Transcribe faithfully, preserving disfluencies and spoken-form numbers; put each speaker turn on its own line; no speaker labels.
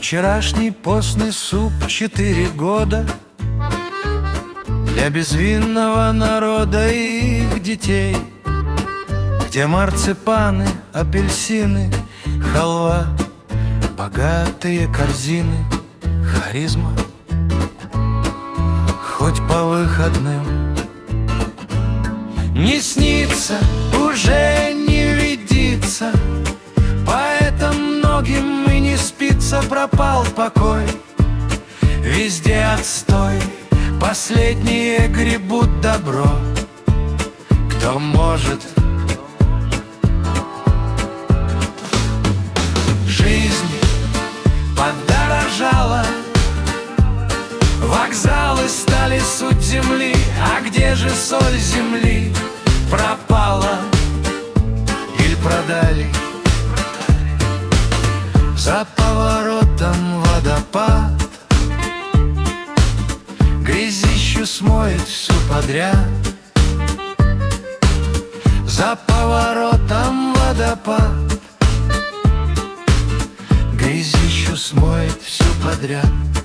вчерашний постный суп четыре года для безвинного народа и их детей, где марципаны, апельсины, халва, богатые корзины, харизма. Хоть по выходным не снится, уже не видится, поэтому многим и не спится, пропал покой. Везде отстой, последние гребут добро. Кто может, жизнь подорожала, вокзалы стали суть земли. А где же соль земли пропала или продали? За поворотом водопад грязищу смоет всю подряд. За поворотом водопад грязищу смоет всю подряд.